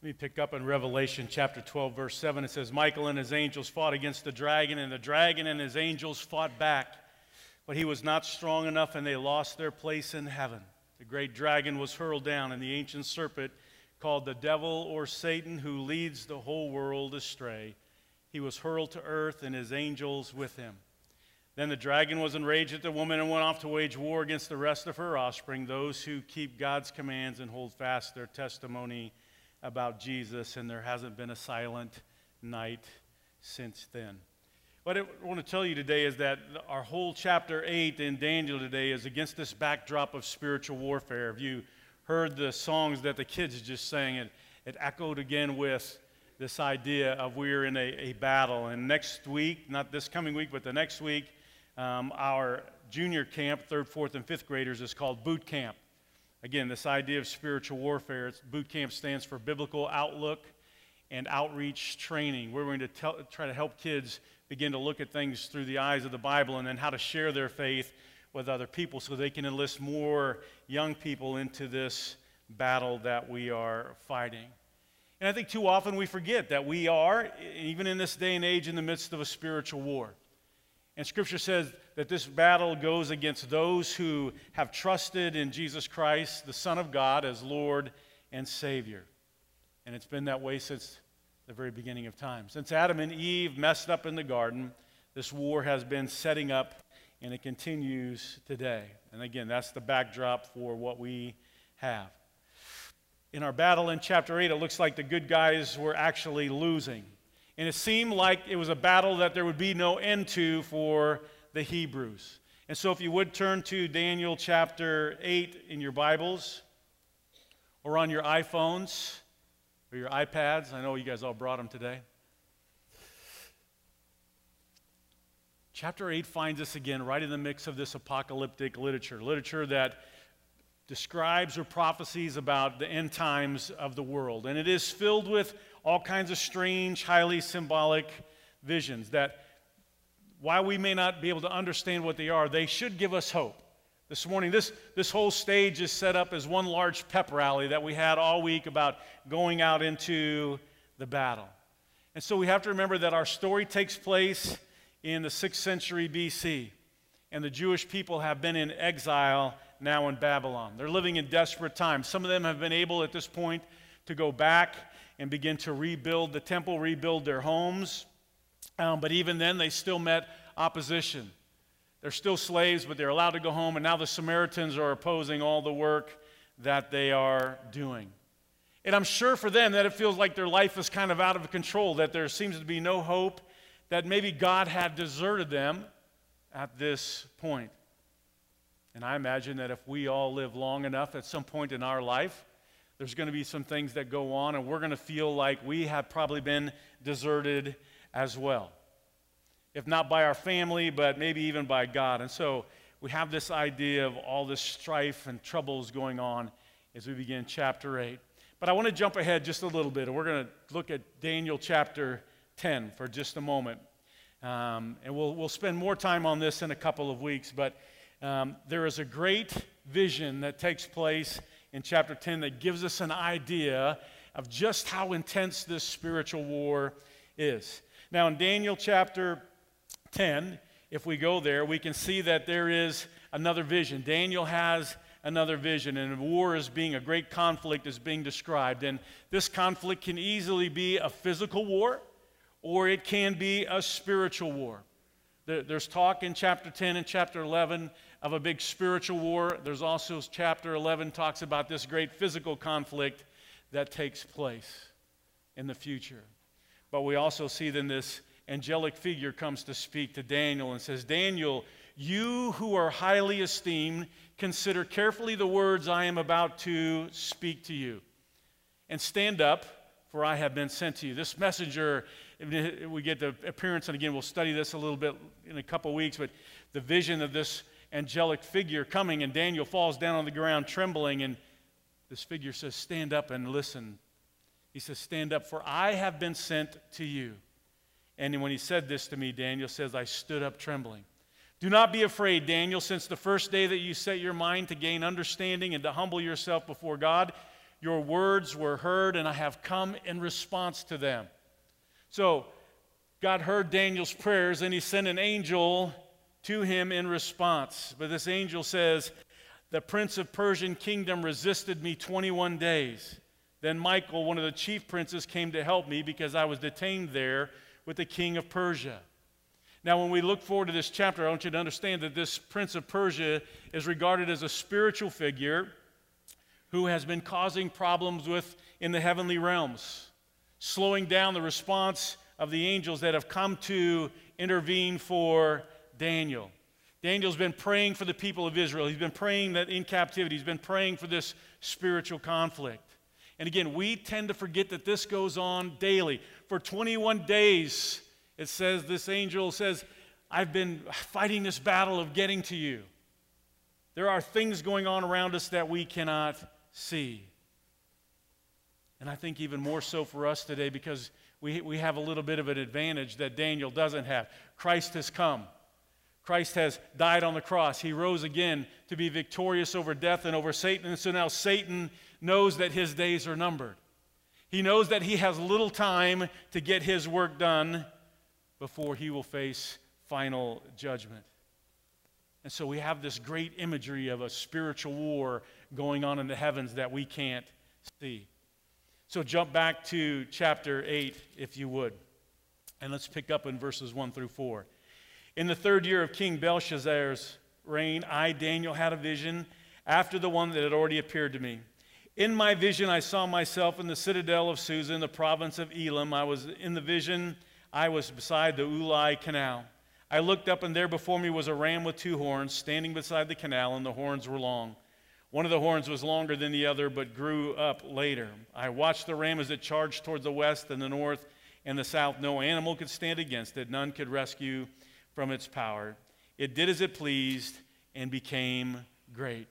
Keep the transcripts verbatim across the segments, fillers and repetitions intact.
Let me pick up in Revelation chapter twelve, verse seven. It says, Michael and his angels fought against the dragon, and the dragon and his angels fought back. But he was not strong enough, and they lost their place in heaven. The great dragon was hurled down, and the ancient serpent, called the devil or Satan, who leads the whole world astray. He was hurled to earth, and his angels with him. Then the dragon was enraged at the woman and went off to wage war against the rest of her offspring, those who keep God's commands and hold fast their testimony about Jesus, and there hasn't been a silent night since then. What I want to tell you today is that our whole chapter eight in Daniel today is against this backdrop of spiritual warfare. If you heard the songs that the kids just sang, it, it echoed again with this idea of we're in a, a battle. And next week, not this coming week, but the next week, um, our junior camp, third, fourth, and fifth graders, is called boot camp. Again, this idea of spiritual warfare. It's, boot camp stands for Biblical Outlook and Outreach Training. We're going to tell, try to help kids begin to look at things through the eyes of the Bible, and then how to share their faith with other people so they can enlist more young people into this battle that we are fighting. And I think too often we forget that we are, even in this day and age, in the midst of a spiritual war. And Scripture says that this battle goes against those who have trusted in Jesus Christ, the Son of God, as Lord and Savior. And it's been that way since the very beginning of time. Since Adam and Eve messed up in the garden, this war has been setting up, and it continues today. And again, that's the backdrop for what we have. In our battle in chapter eight, it looks like the good guys were actually losing. And it seemed like it was a battle that there would be no end to for the Hebrews. And so if you would turn to Daniel chapter eight in your Bibles or on your iPhones or your iPads. I know you guys all brought them today. Chapter eight finds us again right in the mix of this apocalyptic literature, literature that describes or prophecies about the end times of the world. And it is filled with all kinds of strange, highly symbolic visions that, while we may not be able to understand what they are, they should give us hope. This morning, this, this whole stage is set up as one large pep rally that we had all week about going out into the battle. And so we have to remember that our story takes place in the sixth century B C, and the Jewish people have been in exile now in Babylon. They're living in desperate times. Some of them have been able at this point to go back and begin to rebuild the temple, rebuild their homes. Um, but even then, they still met opposition. They're still slaves, but they're allowed to go home, and now the Samaritans are opposing all the work that they are doing. And I'm sure for them that it feels like their life is kind of out of control, that there seems to be no hope, that maybe God had deserted them at this point. And I imagine that if we all live long enough, at some point in our life, there's going to be some things that go on, and we're going to feel like we have probably been deserted as well. If not by our family, but maybe even by God. And so we have this idea of all this strife and troubles going on as we begin chapter eight. But I want to jump ahead just a little bit, and we're going to look at Daniel chapter ten for just a moment. Um, and we'll, we'll spend more time on this in a couple of weeks, but um, there is a great vision that takes place in chapter ten that gives us an idea of just how intense this spiritual war is. Now, in Daniel chapter ten, if we go there, we can see that there is another vision. Daniel has another vision, and war is being, a great conflict is being described. And this conflict can easily be a physical war, or it can be a spiritual war. There's talk in chapter ten and chapter eleven of a big spiritual war. There's also chapter eleven talks about this great physical conflict that takes place in the future. But we also see then this angelic figure comes to speak to Daniel and says, Daniel, you who are highly esteemed, consider carefully the words I am about to speak to you, and stand up, for I have been sent to you. This messenger, we get the appearance, and again, we'll study this a little bit in a couple weeks, but the vision of this angelic figure coming, and Daniel falls down on the ground trembling, and this figure says, stand up and listen. He says, stand up, for I have been sent to you. And when he said this to me, Daniel says, I stood up trembling. Do not be afraid, Daniel, since the first day that you set your mind to gain understanding and to humble yourself before God, Your words were heard, and I have come in response to them. So God heard Daniel's prayers, and he sent an angel to him in response. But this angel says, the prince of Persian kingdom resisted me twenty-one days. Then Michael, one of the chief princes, came to help me because I was detained there with the king of Persia. Now, when we look forward to this chapter, I want you to understand that this prince of Persia is regarded as a spiritual figure who has been causing problems with in the heavenly realms, slowing down the response of the angels that have come to intervene for Daniel. Daniel's been praying for the people of Israel. He's been praying that in captivity. He's been praying for this spiritual conflict. And again, we tend to forget that this goes on daily. For twenty-one days, it says, this angel says, I've been fighting this battle of getting to you. There are things going on around us that we cannot see. And I think even more so for us today, because we, we have a little bit of an advantage that Daniel doesn't have. Christ has come. Christ has died on the cross. He rose again to be victorious over death and over Satan. And so now Satan knows that his days are numbered. He knows that he has little time to get his work done before he will face final judgment. And so we have this great imagery of a spiritual war going on in the heavens that we can't see. So jump back to chapter eight, if you would. And let's pick up in verses one through four. In the third year of King Belshazzar's reign, I, Daniel, had a vision after the one that had already appeared to me. In my vision, I saw myself in the citadel of Susa in the province of Elam. I was in the vision, I was beside the Ulai Canal. I looked up, and there before me was a ram with two horns standing beside the canal, and the horns were long. One of the horns was longer than the other, but grew up later. I watched the ram as it charged towards the west and the north and the south. No animal could stand against it. None could rescue from its power. It did as it pleased and became great.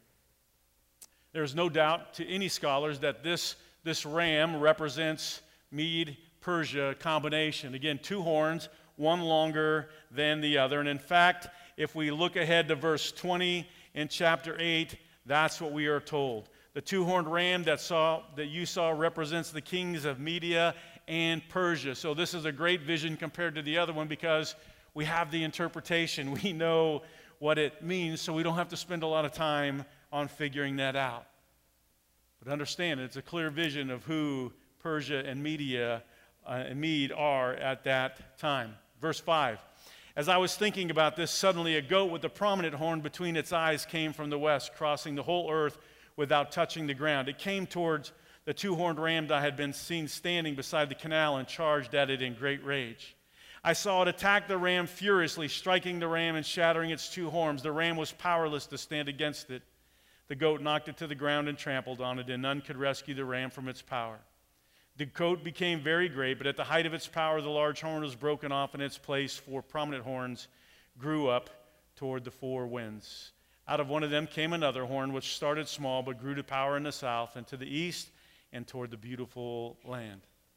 There is no doubt to any scholars that this, this ram represents Mede-Persia combination. Again, two horns, one longer than the other. And in fact, if we look ahead to verse twenty in chapter eight, that's what we are told. The two-horned ram that, saw, that you saw represents the kings of Media and Persia. So this is a great vision compared to the other one because we have the interpretation. We know what it means, so we don't have to spend a lot of time on figuring that out. But understand, it's a clear vision of who Persia and Media uh, and Mede are at that time. Verse five. As I was thinking about this, suddenly a goat with a prominent horn between its eyes came from the west, crossing the whole earth without touching the ground. It came towards the two-horned ram that I had been seen standing beside the canal and charged at it in great rage. I saw it attack the ram furiously, striking the ram and shattering its two horns. The ram was powerless to stand against it. The goat knocked it to the ground and trampled on it, and none could rescue the ram from its power. The goat became very great, but at the height of its power, the large horn was broken off in its place. Four prominent horns grew up toward the four winds. Out of one of them came another horn, which started small, but grew to power in the south and to the east and toward the beautiful land.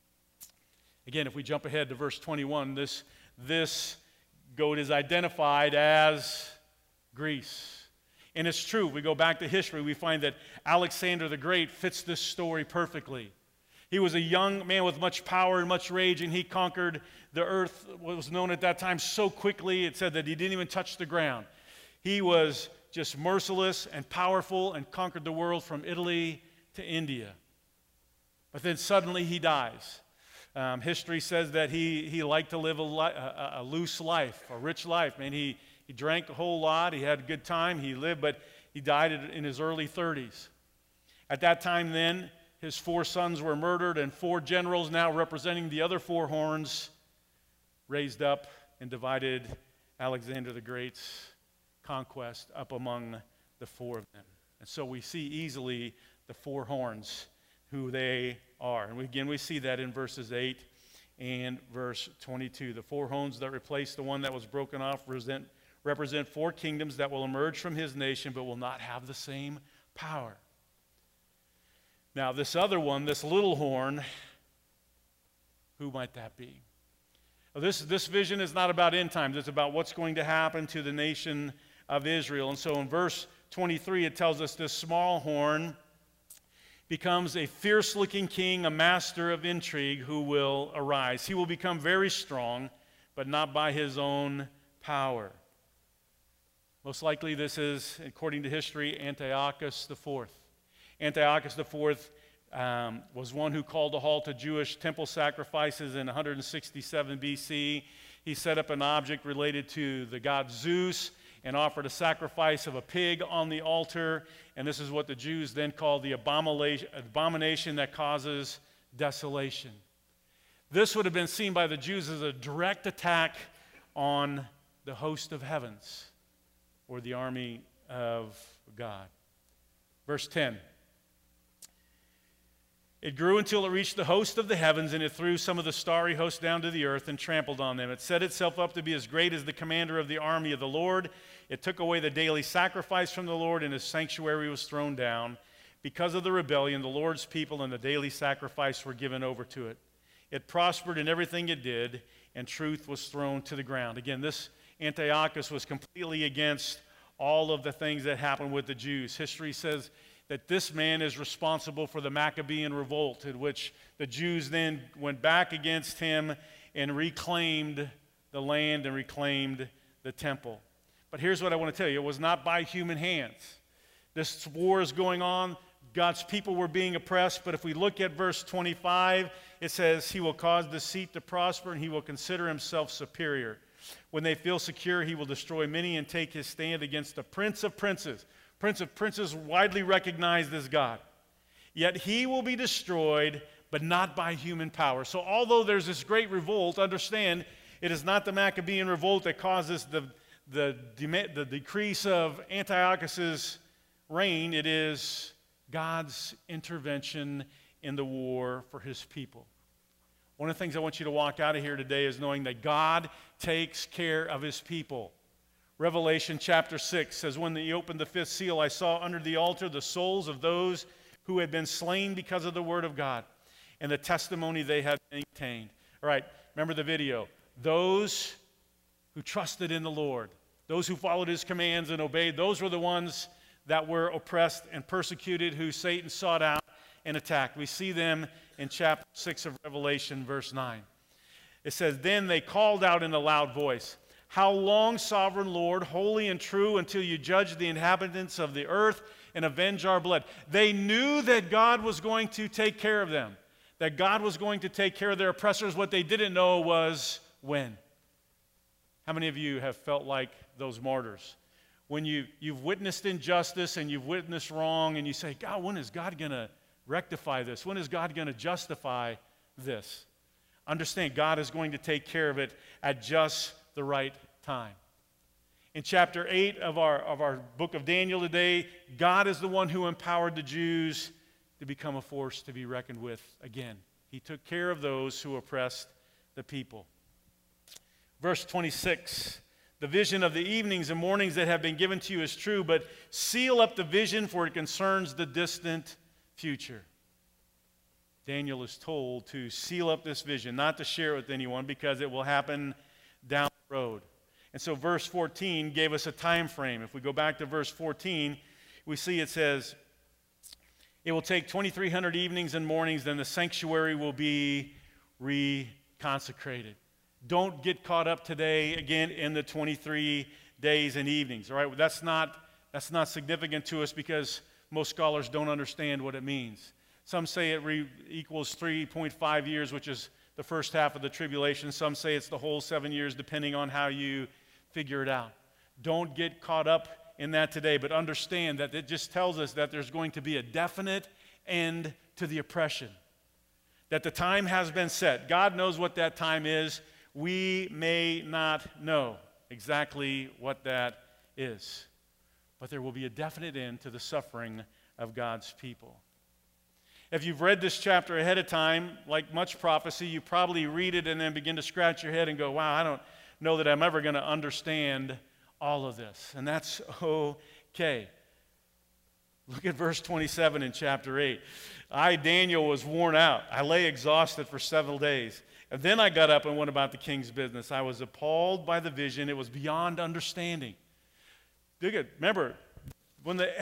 Again, if we jump ahead to verse twenty-one, this, this goat is identified as Greece. And it's true. We go back to history. We find that Alexander the Great fits this story perfectly. He was a young man with much power and much rage, and he conquered the earth, what was known at that time, so quickly. It said that he didn't even touch the ground. He was just merciless and powerful and conquered the world from Italy to India. But then suddenly he dies. Um, history says that he, he liked to live a, li- a, a loose life, a rich life. Man, he, he drank a whole lot. He had a good time. He lived, but he died in his early thirties. At that time then, his four sons were murdered, and four generals, now representing the other four horns, raised up and divided Alexander the Great's conquest up among the four of them. And so we see easily the four horns, who they are. And we, again, we see that in verses eight and verse twenty-two. The four horns that replace the one that was broken off represent, represent four kingdoms that will emerge from his nation but will not have the same power. Now, this other one, this little horn, who might that be? Well, this, this vision is not about end times. It's about what's going to happen to the nation of Israel. And so in verse twenty-three, it tells us this small horn becomes a fierce-looking king, a master of intrigue who will arise. He will become very strong, but not by his own power. Most likely this is, according to history, Antiochus the Fourth. Antiochus the Fourth um, was one who called a halt to Jewish temple sacrifices in one hundred sixty-seven B C. He set up an object related to the god Zeus and offered a sacrifice of a pig on the altar. And this is what the Jews then called the abomination, abomination that causes desolation. This would have been seen by the Jews as a direct attack on the host of heavens, or the army of God. Verse ten. It grew until it reached the host of the heavens, and it threw some of the starry host down to the earth and trampled on them. It set itself up to be as great as the commander of the army of the Lord. It took away the daily sacrifice from the Lord, and his sanctuary was thrown down. Because of the rebellion, the Lord's people and the daily sacrifice were given over to it. It prospered in everything it did, and truth was thrown to the ground. Again, this Antiochus was completely against all of the things that happened with the Jews. History says that this man is responsible for the Maccabean revolt, in which the Jews then went back against him and reclaimed the land and reclaimed the temple. But here's what I want to tell you. It was not by human hands. This war is going on. God's people were being oppressed. But if we look at verse twenty-five, it says, he will cause deceit to prosper, and he will consider himself superior. When they feel secure, he will destroy many and take his stand against the Prince of Princes. Prince of Princes, widely recognized as God. Yet he will be destroyed, but not by human power. So although there's this great revolt, understand it is not the Maccabean revolt that causes the, the, the decrease of Antiochus's reign. It is God's intervention in the war for his people. One of the things I want you to walk out of here today is knowing that God takes care of his people. Revelation chapter six says, when he opened the fifth seal, I saw under the altar the souls of those who had been slain because of the word of God and the testimony they had maintained. All right, remember the video. Those who trusted in the Lord, those who followed his commands and obeyed, those were the ones that were oppressed and persecuted, who Satan sought out and attacked. We see them in chapter six of Revelation, verse nine. It says, then they called out in a loud voice, how long, sovereign Lord, holy and true, until you judge the inhabitants of the earth and avenge our blood? They knew that God was going to take care of them, that God was going to take care of their oppressors. What they didn't know was when. How many of you have felt like those martyrs? When you, you've witnessed injustice and you've witnessed wrong, and you say, God, when is God going to rectify this? When is God going to justify this? Understand, God is going to take care of it at just the right time. In chapter eight of our, of our book of Daniel today, God is the one who empowered the Jews to become a force to be reckoned with again. He took care of those who oppressed the people. Verse twenty-six, the vision of the evenings and mornings that have been given to you is true, but seal up the vision, for it concerns the distant future. Daniel is told to seal up this vision, not to share it with anyone, because it will happen down the road. And so verse fourteen gave us a time frame. If we go back to verse fourteen, we see it says, it will take twenty-three hundred evenings and mornings, then the sanctuary will be reconsecrated. Don't get caught up today, again, in the twenty-three days and evenings. All right, that's not, that's not significant to us because most scholars don't understand what it means. Some say it re- equals three point five years, which is the first half of the tribulation. Some say it's the whole seven years, depending on how you figure it out. Don't get caught up in that today, but understand that it just tells us that there's going to be a definite end to the oppression, that the time has been set. God knows what that time is. We may not know exactly what that is, but there will be a definite end to the suffering of God's people. If you've read this chapter ahead of time, like much prophecy, you probably read it and then begin to scratch your head and go, wow, I don't know that I'm ever going to understand all of this. And that's okay. Look at verse twenty-seven in chapter eight. I, Daniel, was worn out. I lay exhausted for several days. And then I got up and went about the king's business. I was appalled by the vision. It was beyond understanding. Look at, remember, when the...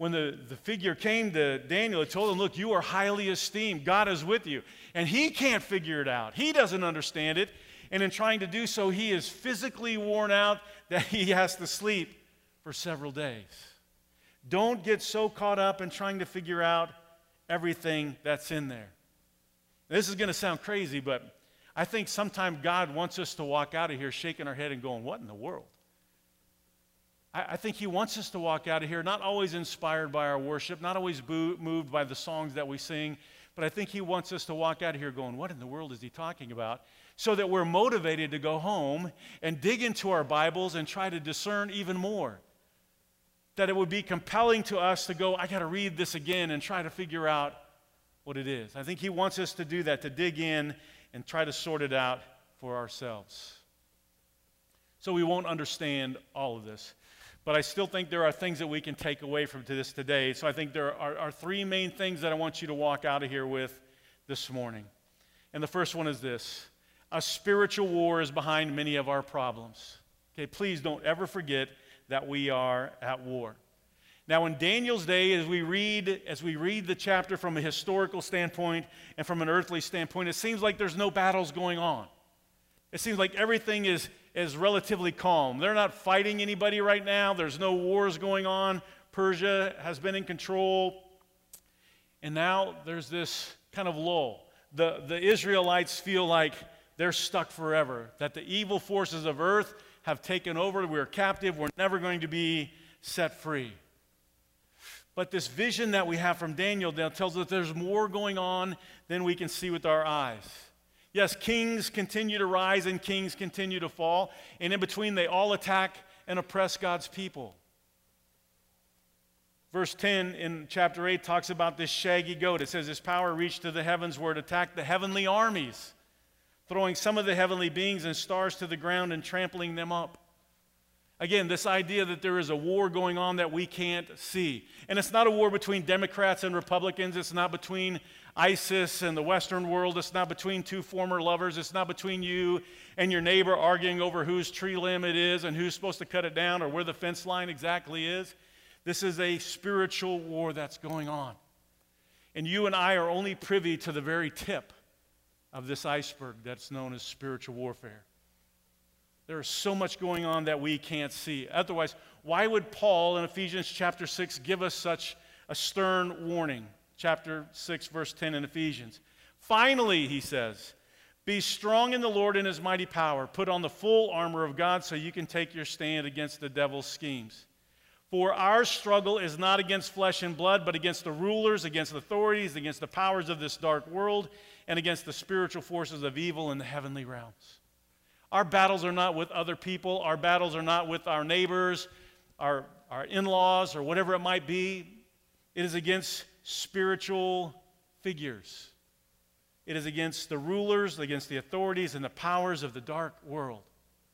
when the, the figure came to Daniel, it told him, look, you are highly esteemed. God is with you. And he can't figure it out. He doesn't understand it. And in trying to do so, he is physically worn out that he has to sleep for several days. Don't get so caught up in trying to figure out everything that's in there. This is going to sound crazy, but I think sometimes God wants us to walk out of here shaking our head and going, what in the world? I, I think he wants us to walk out of here not always inspired by our worship, not always boo- moved by the songs that we sing, but I think he wants us to walk out of here going, what in the world is he talking about? So that we're motivated to go home and dig into our Bibles and try to discern even more. That it would be compelling to us to go, I got to read this again and try to figure out what it is. I think he wants us to do that, to dig in and try to sort it out for ourselves. So we won't understand all of this. But I still think there are things that we can take away from this today. So I think there are, are three main things that I want you to walk out of here with this morning. And the first one is this. A spiritual war is behind many of our problems. Okay, please don't ever forget that we are at war. Now, in Daniel's day, as we read, as we read the chapter from a historical standpoint and from an earthly standpoint, it seems like there's no battles going on. It seems like everything is, is relatively calm. They're not fighting anybody right now. There's no wars going on. Persia has been in control. And now there's this kind of lull. The, the Israelites feel like they're stuck forever, that the evil forces of earth have taken over. We're captive. We're never going to be set free. But this vision that we have from Daniel now tells us there's more going on than we can see with our eyes. Yes, kings continue to rise and kings continue to fall, and in between they all attack and oppress God's people. Verse ten in chapter eight talks about this shaggy goat. It says, his power reached to the heavens where it attacked the heavenly armies, throwing some of the heavenly beings and stars to the ground and trampling them up. Again, this idea that there is a war going on that we can't see. And it's not a war between Democrats and Republicans. It's not between ISIS and the Western world. It's not between two former lovers. It's not between you and your neighbor arguing over whose tree limb it is and who's supposed to cut it down or where the fence line exactly is. This is a spiritual war that's going on. And you and I are only privy to the very tip of this iceberg that's known as spiritual warfare. There is so much going on that we can't see. Otherwise, why would Paul in Ephesians chapter six give us such a stern warning? Chapter six, verse ten in Ephesians. Finally, he says, be strong in the Lord and his mighty power. Put on the full armor of God so you can take your stand against the devil's schemes. For our struggle is not against flesh and blood, but against the rulers, against the authorities, against the powers of this dark world, and against the spiritual forces of evil in the heavenly realms. Our battles are not with other people. Our battles are not with our neighbors, our, our in-laws, or whatever it might be. It is against spiritual figures. It is against the rulers, against the authorities, and the powers of the dark world.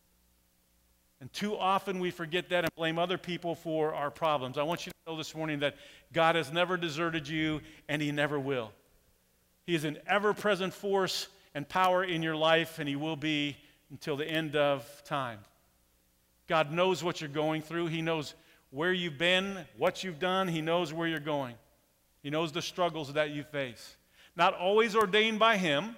And too often we forget that and blame other people for our problems. I want you to know this morning that God has never deserted you, and he never will. He is an ever-present force and power in your life, and he will be until the end of time. God knows what you're going through. He knows where you've been, what you've done. He knows where you're going. He knows the struggles that you face. Not always ordained by him,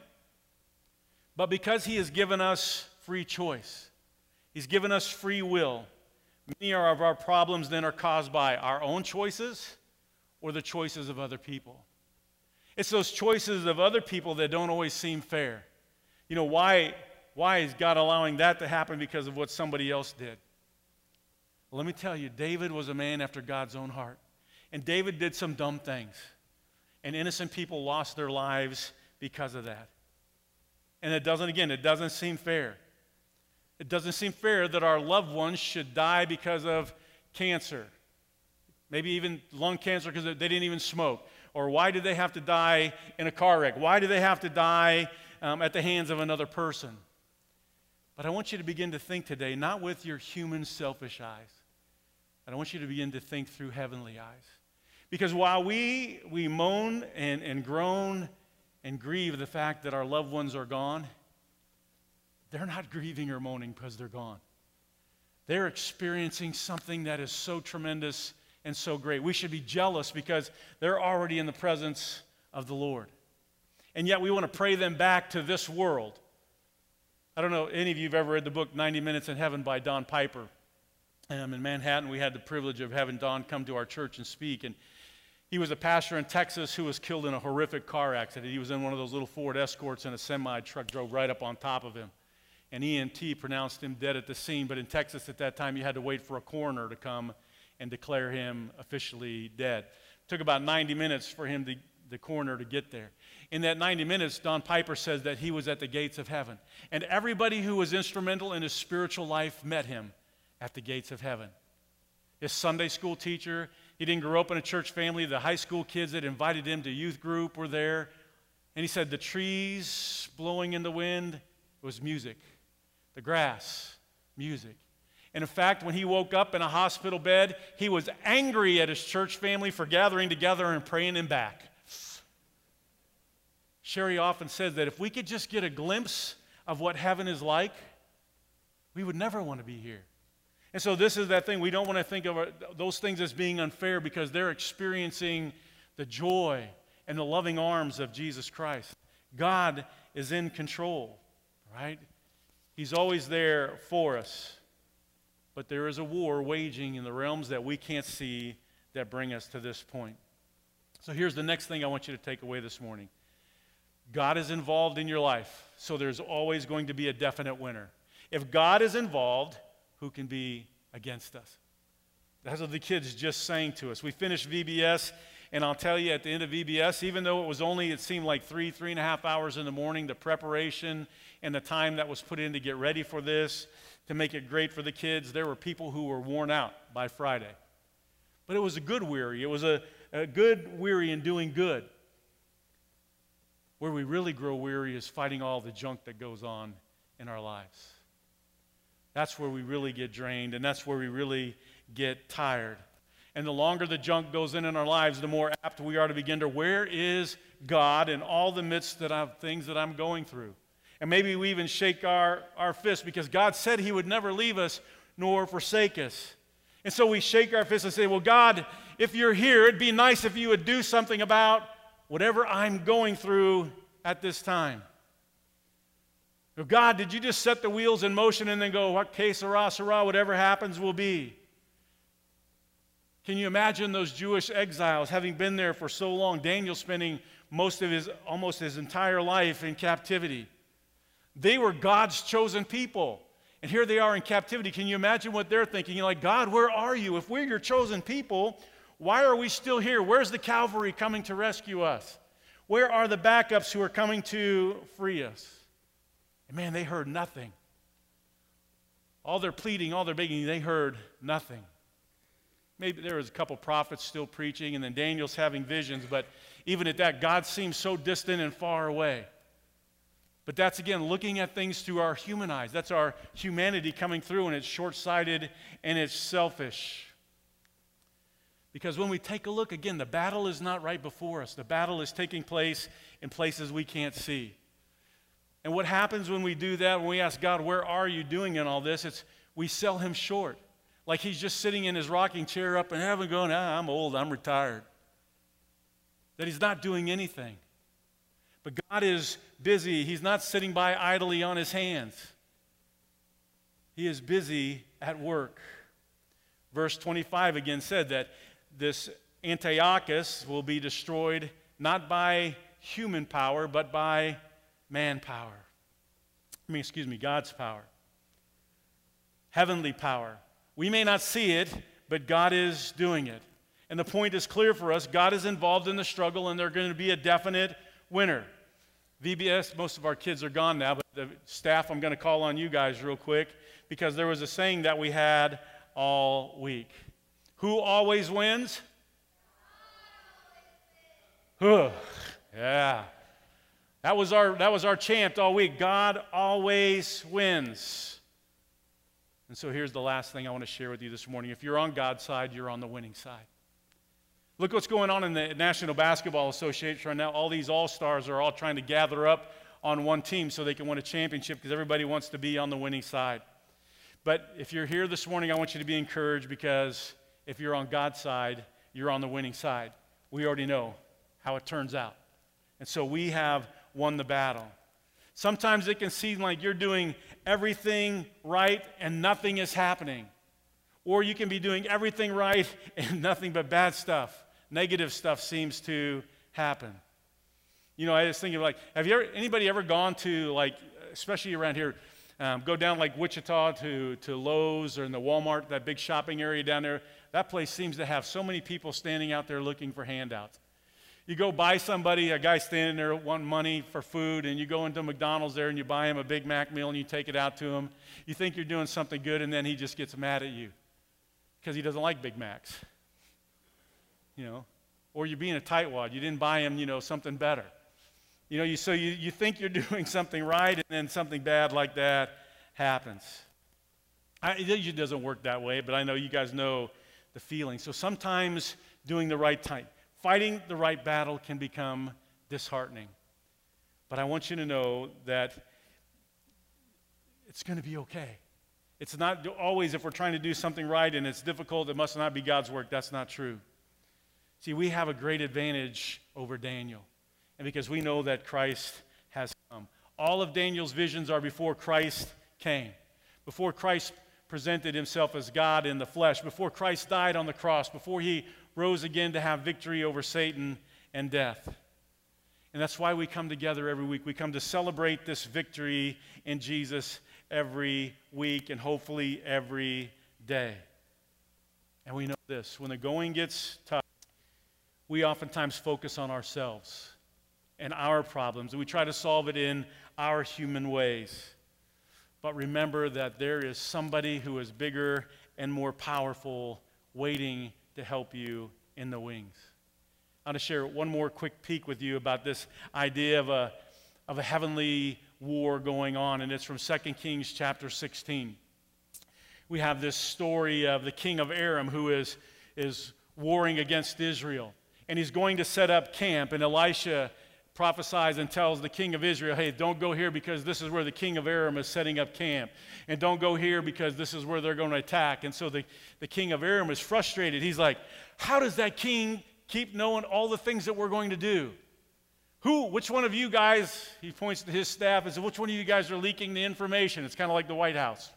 but because he has given us free choice. He's given us free will. Many of our problems then are caused by our own choices or the choices of other people. It's those choices of other people that don't always seem fair. You know, why... Why is God allowing that to happen because of what somebody else did? Well, let me tell you, David was a man after God's own heart. And David did some dumb things. And innocent people lost their lives because of that. And it doesn't, again, it doesn't seem fair. It doesn't seem fair that our loved ones should die because of cancer. Maybe even lung cancer because they didn't even smoke. Or why did they have to die in a car wreck? Why do they have to die um, at the hands of another person? But I want you to begin to think today, not with your human selfish eyes, but I want you to begin to think through heavenly eyes. Because while we, we moan and, and groan and grieve the fact that our loved ones are gone, they're not grieving or moaning because they're gone. They're experiencing something that is so tremendous and so great. We should be jealous because they're already in the presence of the Lord. And yet we want to pray them back to this world. I don't know, any of you have ever read the book ninety minutes in Heaven by Don Piper. Um, in Manhattan, we had the privilege of having Don come to our church and speak. And he was a pastor in Texas who was killed in a horrific car accident. He was in one of those little Ford Escorts, and a semi-truck drove right up on top of him. And E M T pronounced him dead at the scene. But in Texas at that time, you had to wait for a coroner to come and declare him officially dead. It took about ninety minutes for him to, the coroner to get there. In that ninety minutes, Don Piper says that he was at the gates of heaven. And everybody who was instrumental in his spiritual life met him at the gates of heaven. His Sunday school teacher, he didn't grow up in a church family. The high school kids that invited him to youth group were there. And he said the trees blowing in the wind was music. The grass, music. And in fact, when he woke up in a hospital bed, he was angry at his church family for gathering together and praying him back. Sherry often says that if we could just get a glimpse of what heaven is like, we would never want to be here. And so this is that thing. We don't want to think of those things as being unfair because they're experiencing the joy and the loving arms of Jesus Christ. God is in control, right? He's always there for us. But there is a war waging in the realms that we can't see that bring us to this point. So here's the next thing I want you to take away this morning. God is involved in your life, so there's always going to be a definite winner. If God is involved, who can be against us? That's what the kids just sang to us. We finished V B S, and I'll tell you at the end of V B S, even though it was only, it seemed like three, three and a half hours in the morning, the preparation and the time that was put in to get ready for this, to make it great for the kids, there were people who were worn out by Friday. But it was a good weary. It was a, a good weary in doing good. Where we really grow weary is fighting all the junk that goes on in our lives. That's where we really get drained, and that's where we really get tired. And the longer the junk goes in in our lives, the more apt we are to begin to, where is God in all the midst of things that I'm going through? And maybe we even shake our, our fist because God said he would never leave us nor forsake us. And so we shake our fist and say, well, God, if you're here, it'd be nice if you would do something about whatever I'm going through at this time. So God, did you just set the wheels in motion and then go, what que sera, sera, whatever happens will be? Can you imagine those Jewish exiles having been there for so long? Daniel spending most of his, almost his entire life in captivity. They were God's chosen people. And here they are in captivity. Can you imagine what they're thinking? You're like, God, where are you? If we're your chosen people, why are we still here? Where's the cavalry coming to rescue us? Where are the backups who are coming to free us? And man, they heard nothing. All their pleading, all their begging, they heard nothing. Maybe there was a couple prophets still preaching, and then Daniel's having visions, but even at that, God seems so distant and far away. But that's, again, looking at things through our human eyes. That's our humanity coming through, and it's short-sighted and it's selfish. Because when we take a look, again, the battle is not right before us. The battle is taking place in places we can't see. And what happens when we do that, when we ask God, where are you doing in all this? It's we sell him short. Like he's just sitting in his rocking chair up in heaven going, ah, I'm old, I'm retired. That he's not doing anything. But God is busy. He's not sitting by idly on his hands. He is busy at work. Verse twenty-five again said that this Antiochus will be destroyed not by human power, but by manpower. I mean, excuse me, God's power. Heavenly power. We may not see it, but God is doing it. And the point is clear for us. God is involved in the struggle, and there's going to be a definite winner. V B S, most of our kids are gone now, but the staff, I'm going to call on you guys real quick, because there was a saying that we had all week. Who always wins? Huh. Yeah. That was our that was our chant all week. God always wins. And so here's the last thing I want to share with you this morning. If you're on God's side, you're on the winning side. Look what's going on in the National Basketball Association right now. All these all-stars are all trying to gather up on one team so they can win a championship because everybody wants to be on the winning side. But if you're here this morning, I want you to be encouraged because if you're on God's side, you're on the winning side. We already know how it turns out. And so we have won the battle. Sometimes it can seem like you're doing everything right and nothing is happening. Or you can be doing everything right and nothing but bad stuff. Negative stuff seems to happen. You know, I was thinking, like, have you ever, anybody ever gone to, like, especially around here, um, go down like Wichita to, to Lowe's or in the Walmart, that big shopping area down there? That place seems to have so many people standing out there looking for handouts. You go buy somebody, a guy standing there wanting money for food, and you go into McDonald's there and you buy him a Big Mac meal and you take it out to him. You think you're doing something good, and then he just gets mad at you because he doesn't like Big Macs. You know, or you're being a tightwad. You didn't buy him, you know, something better. You know, you, so you, you think you're doing something right, and then something bad like that happens. I, it usually doesn't work that way, but I know you guys know the feeling. So sometimes doing the right time, fighting the right battle can become disheartening. But I want you to know that it's going to be okay. It's not always, if we're trying to do something right and it's difficult, it must not be God's work. That's not true. See, we have a great advantage over Daniel, and because we know that Christ has come. All of Daniel's visions are before Christ came, before Christ presented himself as God in the flesh, before Christ died on the cross, before he rose again to have victory over Satan and death. And that's why we come together every week. We come to celebrate this victory in Jesus every week and hopefully every day. And we know this, when the going gets tough, we oftentimes focus on ourselves and our problems, and we try to solve it in our human ways. But remember that there is somebody who is bigger and more powerful waiting to help you in the wings. I want to share one more quick peek with you about this idea of a, of a heavenly war going on, and it's from Second Kings chapter sixteen. We have this story of the king of Aram who is, is warring against Israel. And he's going to set up camp, and Elisha prophesies and tells the king of Israel, hey, don't go here because this is where the king of Aram is setting up camp. And don't go here because this is where they're going to attack. And so the, the king of Aram is frustrated. He's like, how does that king keep knowing all the things that we're going to do? Who, which one of you guys, he points to his staff and says, which one of you guys are leaking the information? It's kind of like the White House.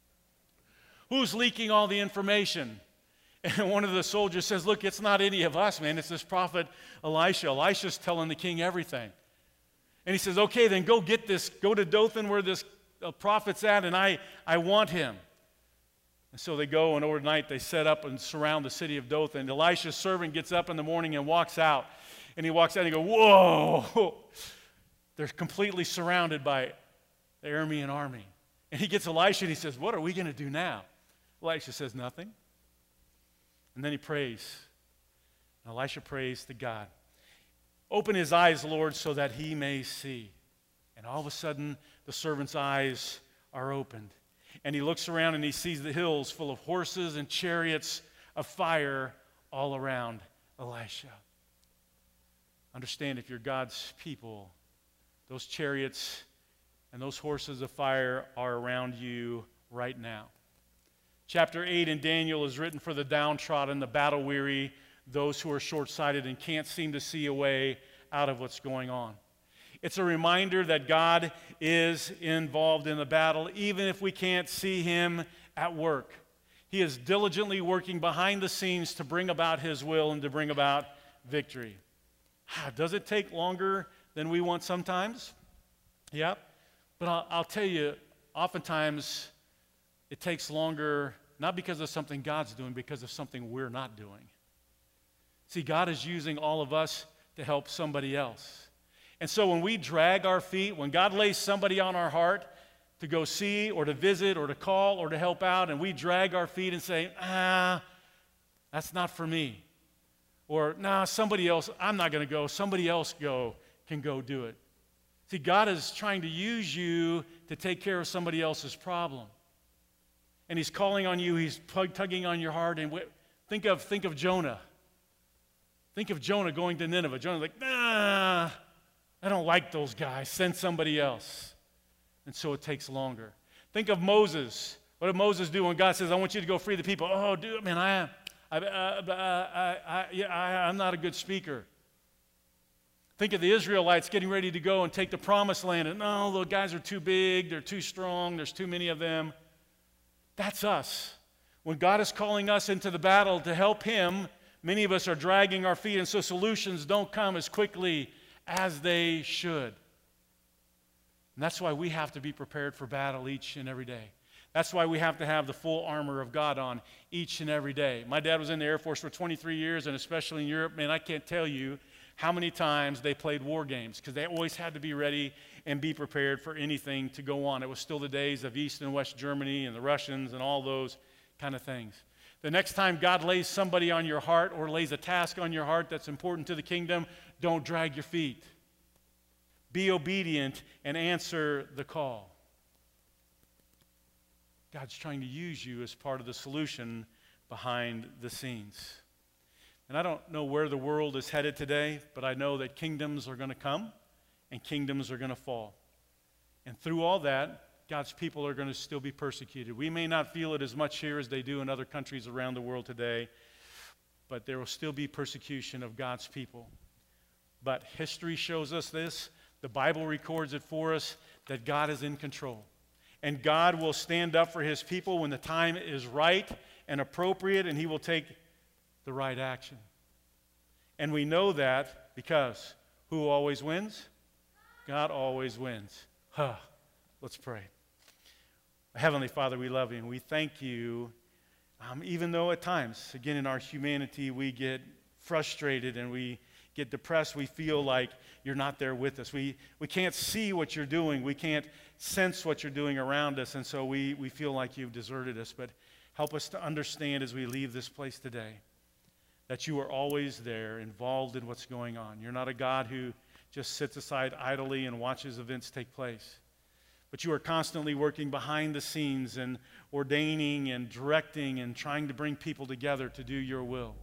Who's leaking all the information? And one of the soldiers says, look, it's not any of us, man. It's this prophet Elisha. Elisha's telling the king everything. And he says, okay, then go get this. Go to Dothan where this uh, prophet's at, and I, I want him. And so they go, and overnight they set up and surround the city of Dothan. Elisha's servant gets up in the morning and walks out. And he walks out and he goes, whoa. They're completely surrounded by the Aramean army. And he gets Elisha and he says, what are we going to do now? Elisha says, nothing. And then he prays. And Elisha prays to God. Open his eyes, Lord, so that he may see. And all of a sudden, the servant's eyes are opened. And he looks around and he sees the hills full of horses and chariots of fire all around Elisha. Understand, if you're God's people, those chariots and those horses of fire are around you right now. Chapter eight in Daniel is written for the downtrodden, the battle-weary, those who are short-sighted and can't seem to see a way out of what's going on. It's a reminder that God is involved in the battle, even if we can't see him at work. He is diligently working behind the scenes to bring about his will and to bring about victory. Does it take longer than we want sometimes? Yep. But I'll, I'll tell you, oftentimes it takes longer, not because of something God's doing, because of something we're not doing. See, God is using all of us to help somebody else. And so when we drag our feet, when God lays somebody on our heart to go see or to visit or to call or to help out, and we drag our feet and say, ah, that's not for me. Or, nah, somebody else, I'm not going to go. Somebody else go can go do it. See, God is trying to use you to take care of somebody else's problem. And he's calling on you. He's tugging on your heart. And think of, think of Jonah. Think of Jonah going to Nineveh. Jonah's like, nah, I don't like those guys. Send somebody else. And so it takes longer. Think of Moses. What did Moses do when God says, I want you to go free the people? Oh, dude, man, I, I, uh, uh, I, I, yeah, I, I'm not a good speaker. Think of the Israelites getting ready to go and take the promised land, and no, the guys are too big, they're too strong, there's too many of them. That's us. When God is calling us into the battle to help Him, many of us are dragging our feet, and so solutions don't come as quickly as they should. And that's why we have to be prepared for battle each and every day. That's why we have to have the full armor of God on each and every day. My dad was in the Air Force for twenty-three years, and especially in Europe, man, I can't tell you how many times they played war games, because they always had to be ready and be prepared for anything to go on. It was still the days of East and West Germany and the Russians and all those kind of things. The next time God lays somebody on your heart or lays a task on your heart that's important to the kingdom, don't drag your feet. Be obedient and answer the call. God's trying to use you as part of the solution behind the scenes. And I don't know where the world is headed today, but I know that kingdoms are going to come and kingdoms are going to fall. And through all that, God's people are going to still be persecuted. We may not feel it as much here as they do in other countries around the world today, but there will still be persecution of God's people. But history shows us this. The Bible records it for us, that God is in control. And God will stand up for His people when the time is right and appropriate, and He will take the right action. And we know that because who always wins? God always wins. Huh. Let's pray. Heavenly Father, we love You, and we thank You, um, even though at times, again, in our humanity, we get frustrated and we get depressed. We feel like You're not there with us. We, we can't see what You're doing. We can't sense what You're doing around us, and so we, we feel like You've deserted us. But help us to understand as we leave this place today that You are always there, involved in what's going on. You're not a God who just sits aside idly and watches events take place. But You are constantly working behind the scenes and ordaining and directing and trying to bring people together to do Your will.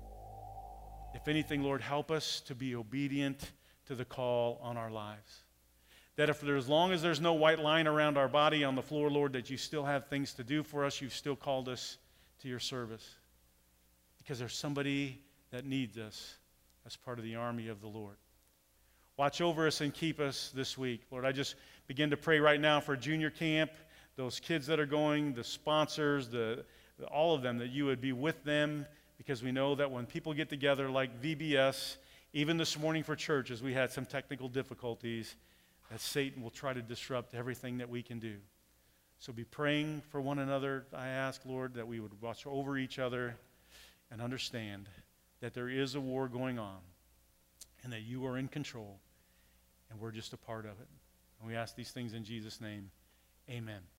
If anything, Lord, help us to be obedient to the call on our lives. That if there, as long as there's no white line around our body on the floor, Lord, that You still have things to do for us. You've still called us to Your service. Because there's somebody that needs us as part of the army of the Lord. Watch over us and keep us this week. Lord, I just begin to pray right now for junior camp, those kids that are going, the sponsors, the, the all of them, that You would be with them, because we know that when people get together like V B S, even this morning for church, as we had some technical difficulties, that Satan will try to disrupt everything that we can do. So be praying for one another, I ask, Lord, that we would watch over each other and understand that there is a war going on and that You are in control and we're just a part of it. And we ask these things in Jesus' name. Amen.